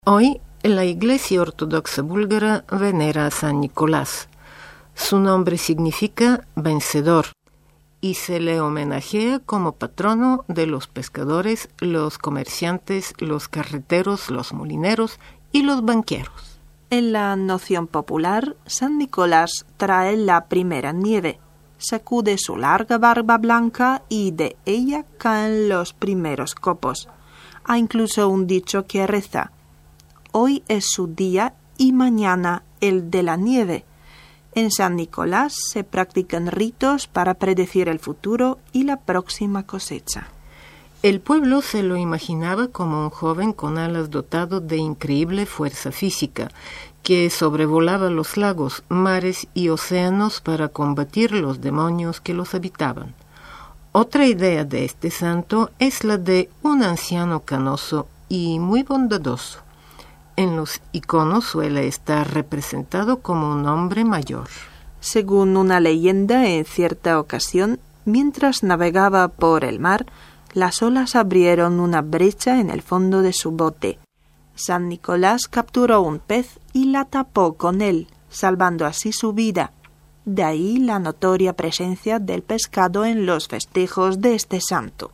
Hoy la Iglesia Ortodoxa búlgara venera a San Nicolás. Su nombre significa vencedor y se le homenajea como patrono de los pescadores, los comerciantes, los carreteros, los molineros y los banqueros. En la noción popular, San Nicolás trae la primera nieve, sacude su larga barba blanca y de ella caen los primeros copos. Hay incluso un dicho que reza: hoy es su día y mañana el de la nieve. En San Nicolás se practican ritos para predecir el futuro y la próxima cosecha. El pueblo se lo imaginaba como un joven con alas dotado de increíble fuerza física, que sobrevolaba los lagos, mares y océanos para combatir los demonios que los habitaban. Otra idea de este santo es la de un anciano canoso y muy bondadoso. En los iconos suele estar representado como un hombre mayor. Según una leyenda, en cierta ocasión, mientras navegaba por el mar, las olas abrieron una brecha en el fondo de su bote. San Nicolás capturó un pez y la tapó con él, salvando así su vida. De ahí la notoria presencia del pescado en los festejos de este santo.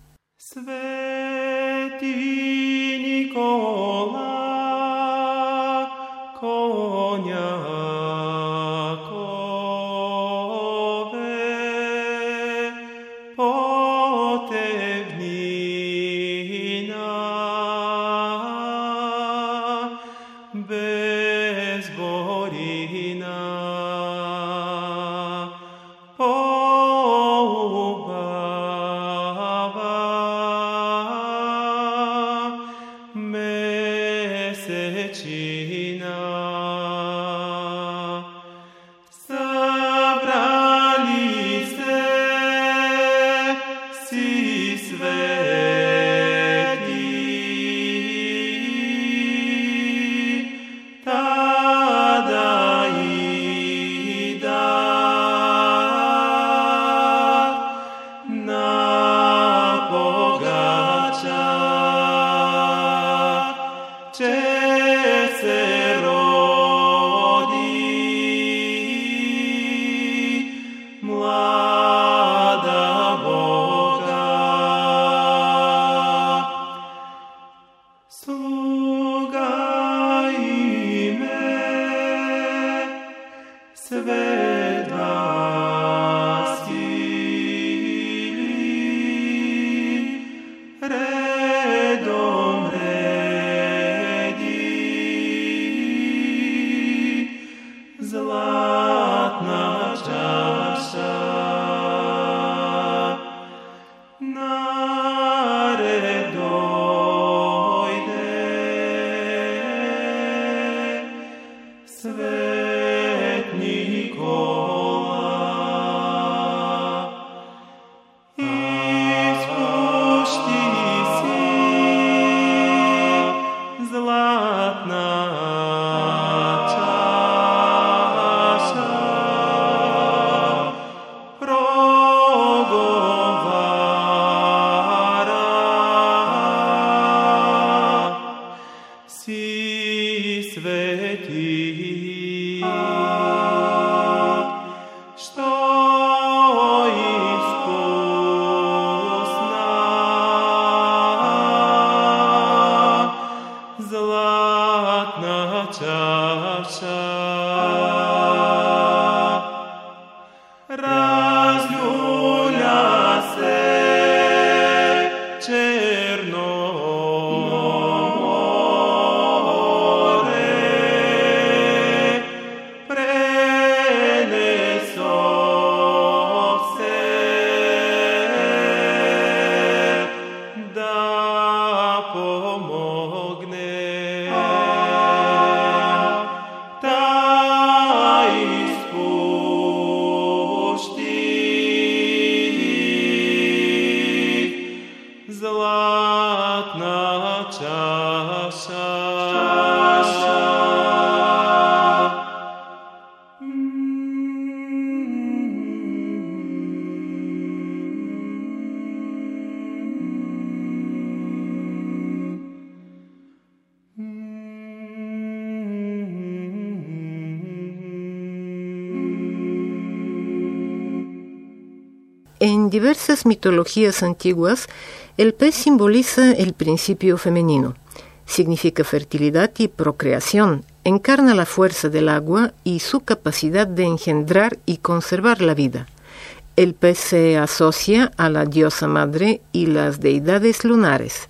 Da En diversas mitologías antiguas, el pez simboliza el principio femenino. Significa fertilidad y procreación, encarna la fuerza del agua y su capacidad de engendrar y conservar la vida. El pez se asocia a la diosa madre y las deidades lunares.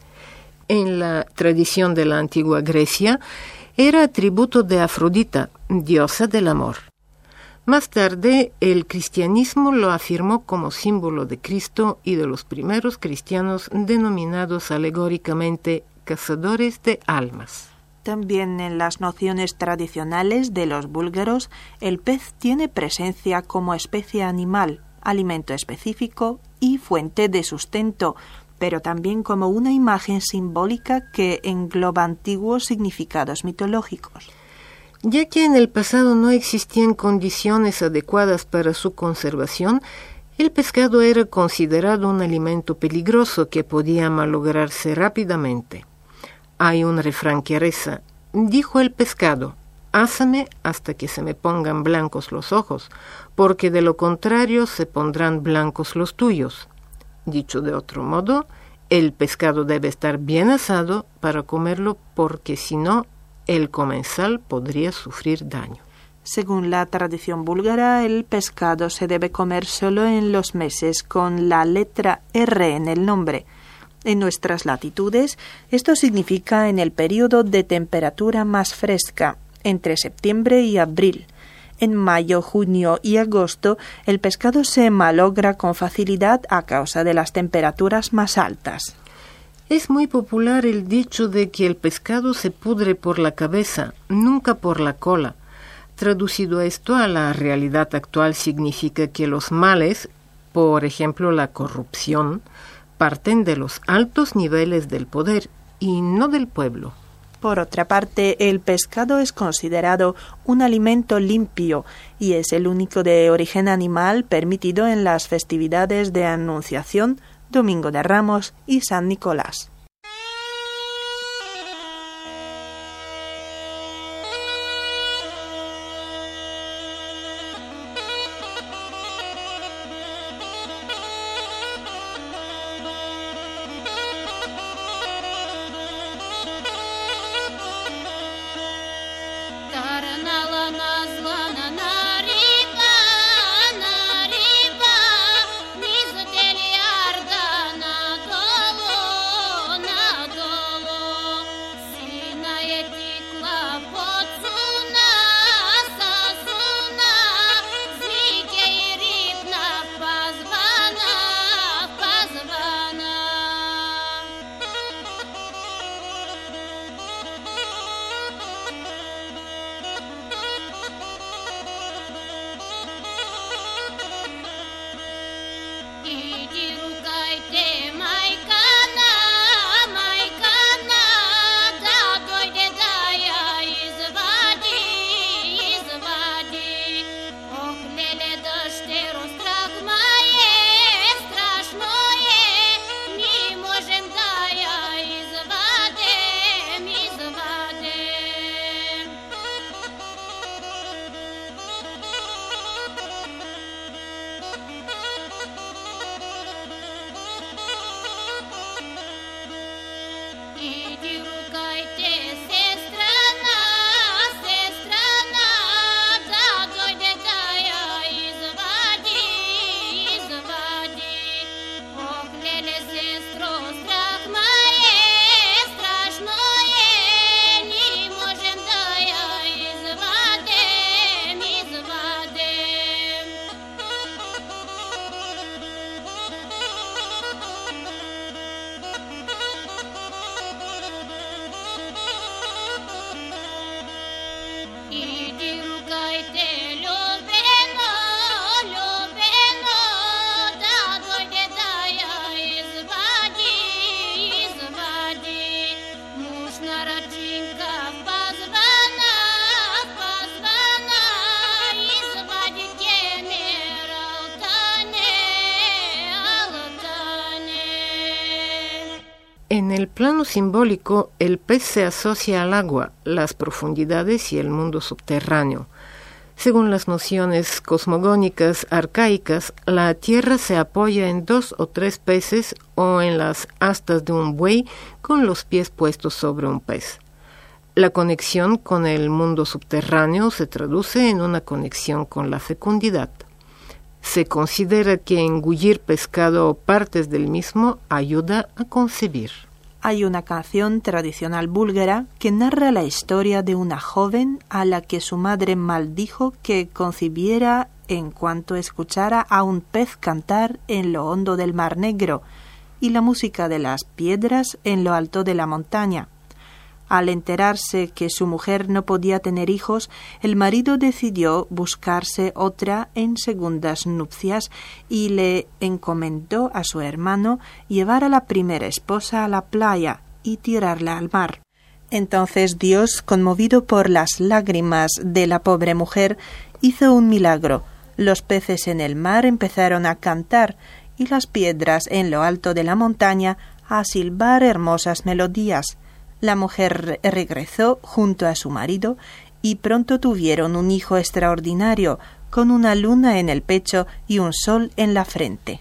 En la tradición de la antigua Grecia, era atributo de Afrodita, diosa del amor. Más tarde, el cristianismo lo afirmó como símbolo de Cristo y de los primeros cristianos denominados alegóricamente cazadores de almas. También en las nociones tradicionales de los búlgaros, el pez tiene presencia como especie animal, alimento específico y fuente de sustento, pero también como una imagen simbólica que engloba antiguos significados mitológicos. Ya que en el pasado no existían condiciones adecuadas para su conservación, el pescado era considerado un alimento peligroso que podía malograrse rápidamente. Hay un refrán que reza: dijo el pescado, ásame hasta que se me pongan blancos los ojos, porque de lo contrario se pondrán blancos los tuyos. Dicho de otro modo, el pescado debe estar bien asado para comerlo, porque si no, el comensal podría sufrir daño. Según la tradición búlgara, el pescado se debe comer solo en los meses con la letra R en el nombre. En nuestras latitudes, esto significa en el periodo de temperatura más fresca, entre septiembre y abril. En mayo, junio y agosto, el pescado se malogra con facilidad a causa de las temperaturas más altas. Es muy popular el dicho de que el pescado se pudre por la cabeza, nunca por la cola. Traducido esto a la realidad actual significa que los males, por ejemplo la corrupción, parten de los altos niveles del poder y no del pueblo. Por otra parte, el pescado es considerado un alimento limpio y es el único de origen animal permitido en las festividades de Anunciación, Domingo de Ramos y San Nicolás. En el plano simbólico, el pez se asocia al agua, las profundidades y el mundo subterráneo. Según las nociones cosmogónicas arcaicas, la Tierra se apoya en 2 o 3 peces o en las astas de un buey con los pies puestos sobre un pez. La conexión con el mundo subterráneo se traduce en una conexión con la fecundidad. Se considera que engullir pescado o partes del mismo ayuda a concebir. Hay una canción tradicional búlgara que narra la historia de una joven a la que su madre maldijo que concibiera en cuanto escuchara a un pez cantar en lo hondo del Mar Negro y la música de las piedras en lo alto de la montaña. Al enterarse que su mujer no podía tener hijos, el marido decidió buscarse otra en segundas nupcias y le encomendó a su hermano llevar a la primera esposa a la playa y tirarla al mar. Entonces Dios, conmovido por las lágrimas de la pobre mujer, hizo un milagro. Los peces en el mar empezaron a cantar y las piedras en lo alto de la montaña a silbar hermosas melodías. La mujer regresó junto a su marido y pronto tuvieron un hijo extraordinario, con una luna en el pecho y un sol en la frente.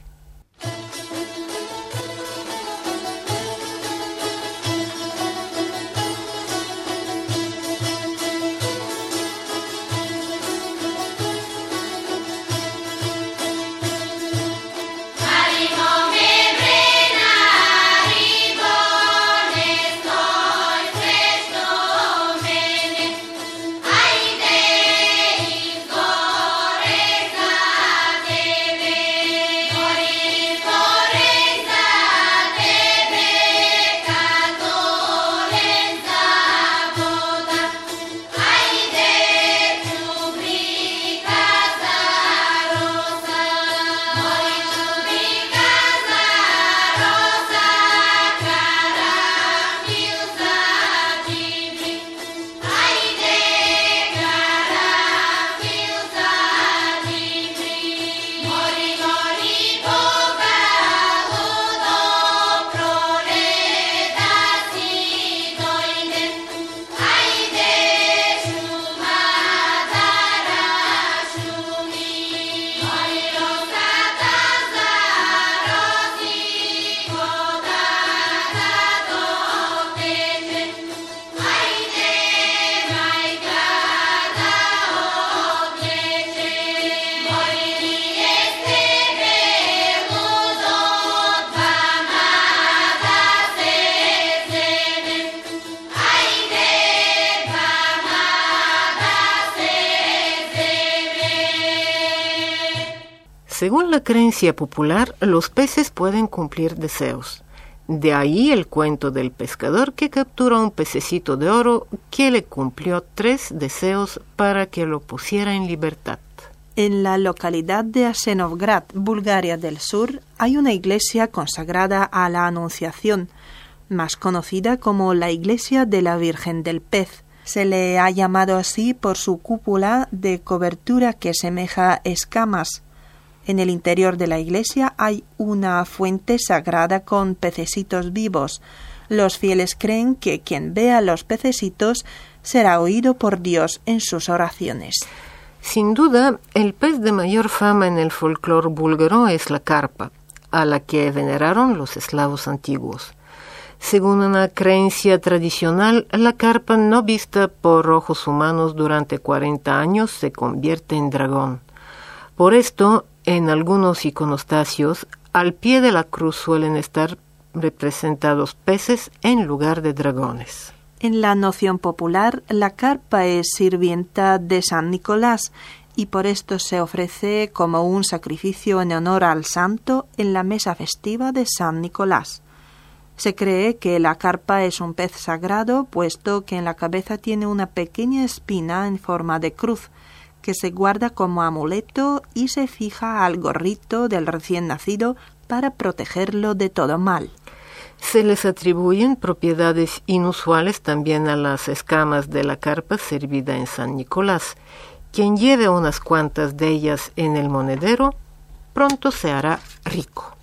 Según la creencia popular, los peces pueden cumplir deseos. De ahí el cuento del pescador que capturó un pececito de oro que le cumplió 3 deseos para que lo pusiera en libertad. En la localidad de Asenovgrad, Bulgaria del Sur, hay una iglesia consagrada a la Anunciación, más conocida como la Iglesia de la Virgen del Pez. Se le ha llamado así por su cúpula de cobertura que semeja escamas. En el interior de la iglesia hay una fuente sagrada con pececitos vivos. Los fieles creen que quien vea los pececitos será oído por Dios en sus oraciones. Sin duda, el pez de mayor fama en el folclore búlgaro es la carpa, a la que veneraron los eslavos antiguos. Según una creencia tradicional, la carpa no vista por ojos humanos durante 40 años se convierte en dragón. Por esto, en algunos iconostasios, al pie de la cruz suelen estar representados peces en lugar de dragones. En la noción popular, la carpa es sirvienta de San Nicolás y por esto se ofrece como un sacrificio en honor al santo en la mesa festiva de San Nicolás. Se cree que la carpa es un pez sagrado, puesto que en la cabeza tiene una pequeña espina en forma de cruz, que se guarda como amuleto y se fija al gorrito del recién nacido para protegerlo de todo mal. Se les atribuyen propiedades inusuales también a las escamas de la carpa servida en San Nicolás. Quien lleve unas cuantas de ellas en el monedero, pronto se hará rico.